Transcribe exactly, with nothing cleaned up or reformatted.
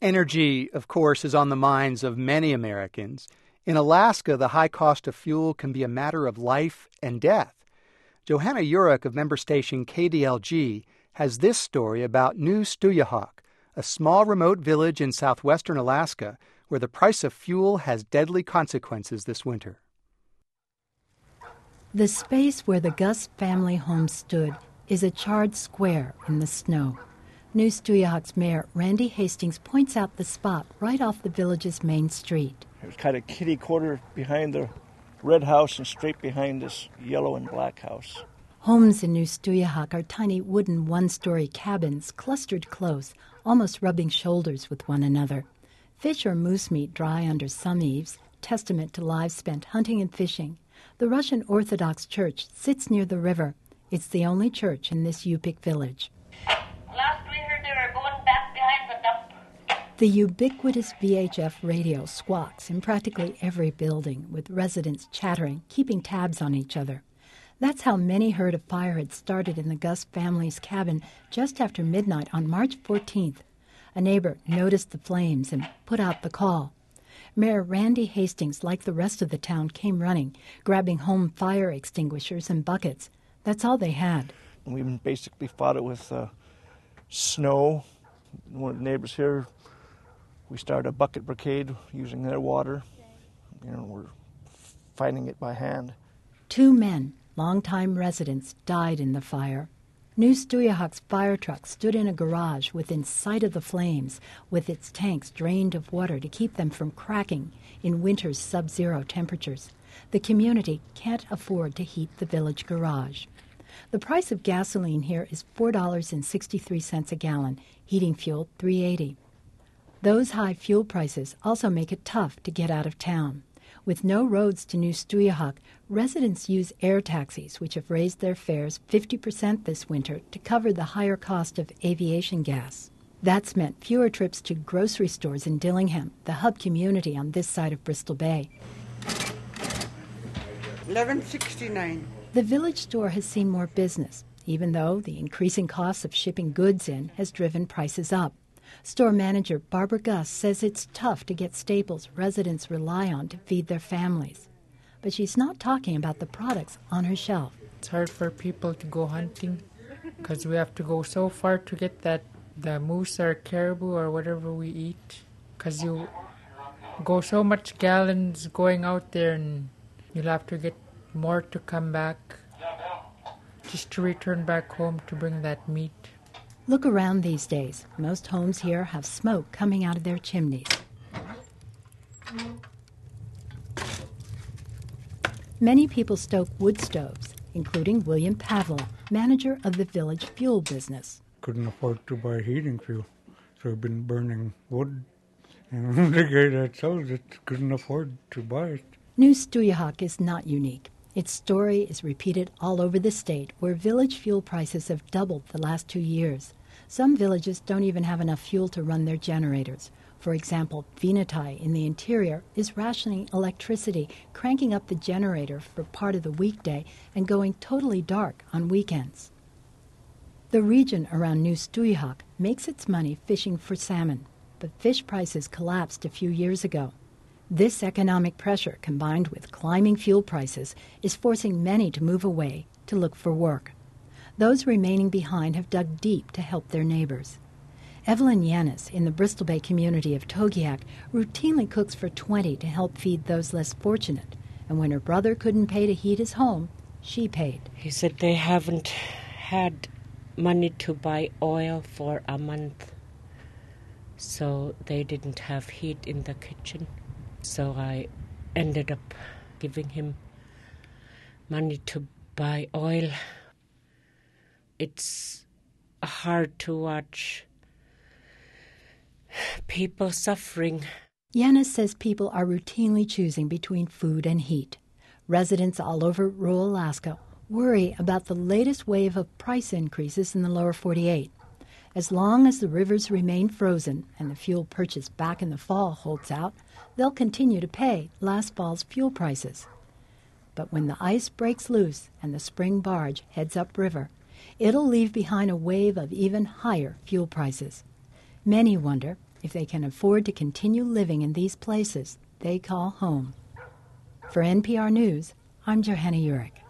Energy, of course, is on the minds of many Americans. In Alaska, the high cost of fuel can be a matter of life and death. Johanna Urich of member station K D L G has this story about New Stuyahok, a small remote village in southwestern Alaska where the price of fuel has deadly consequences this winter. The space where the Gus family home stood is a charred square in the snow. New Stuyahok's mayor, Randy Hastings, points out the spot right off the village's main street. It was kind of kitty corner behind the red house and straight behind this yellow and black house. Homes in New Stuyahok are tiny wooden one-story cabins clustered close, almost rubbing shoulders with one another. Fish or moose meat dry under some eaves, testament to lives spent hunting and fishing. The Russian Orthodox Church sits near the river. It's the only church in this Yupik village. Last we heard they were going back behind the dump. The ubiquitous V H F radio squawks in practically every building, with residents chattering, keeping tabs on each other. That's how many heard a fire had started in the Gus family's cabin just after midnight on March fourteenth. A neighbor noticed the flames and put out the call. Mayor Randy Hastings, like the rest of the town, came running, grabbing home fire extinguishers and buckets. That's all they had. We basically fought it with uh, snow. One of the neighbors here, we started a bucket brigade using their water. You know, we're fighting it by hand. Two men, longtime residents, died in the fire. New Stuyahok's fire truck stood in a garage within sight of the flames, with its tanks drained of water to keep them from cracking in winter's sub-zero temperatures. The community can't afford to heat the village garage. The price of gasoline here is four dollars and sixty-three cents a gallon, heating fuel three dollars and eighty cents. Those high fuel prices also make it tough to get out of town. With no roads to New Stuyahok, residents use air taxis, which have raised their fares fifty percent this winter to cover the higher cost of aviation gas. That's meant fewer trips to grocery stores in Dillingham, the hub community on this side of Bristol Bay. eleven sixty-nine. The village store has seen more business, even though the increasing cost of shipping goods in has driven prices up. Store manager Barbara Gus says it's tough to get staples residents rely on to feed their families. But she's not talking about the products on her shelf. It's hard for people to go hunting because we have to go so far to get that the moose or caribou or whatever we eat, because you go so much gallons going out there and you'll have to get more to come back just to return back home to bring that meat. Look around these days. Most homes here have smoke coming out of their chimneys. Many people stoke wood stoves, including William Pavla, manager of the village fuel business. Couldn't afford to buy heating fuel, so I've been burning wood. And the guy that sells it couldn't afford to buy it. New Stuyahok is not unique. Its story is repeated all over the state, where village fuel prices have doubled the last two years. Some villages don't even have enough fuel to run their generators. For example, Venatai in the interior is rationing electricity, cranking up the generator for part of the weekday and going totally dark on weekends. The region around New Stuyahok makes its money fishing for salmon, but fish prices collapsed a few years ago. This economic pressure, combined with climbing fuel prices, is forcing many to move away to look for work. Those remaining behind have dug deep to help their neighbors. Evelyn Yanis, in the Bristol Bay community of Togiak, routinely cooks for twenty to help feed those less fortunate. And when her brother couldn't pay to heat his home, she paid. He said they haven't had money to buy oil for a month, so they didn't have heat in the kitchen. So I ended up giving him money to buy oil. It's hard to watch people suffering. Yanis says people are routinely choosing between food and heat. Residents all over rural Alaska worry about the latest wave of price increases in the lower forty-eight. As long as the rivers remain frozen and the fuel purchased back in the fall holds out, they'll continue to pay last fall's fuel prices. But when the ice breaks loose and the spring barge heads upriver, it'll leave behind a wave of even higher fuel prices. Many wonder if they can afford to continue living in these places they call home. For N P R News, I'm Johanna Urich.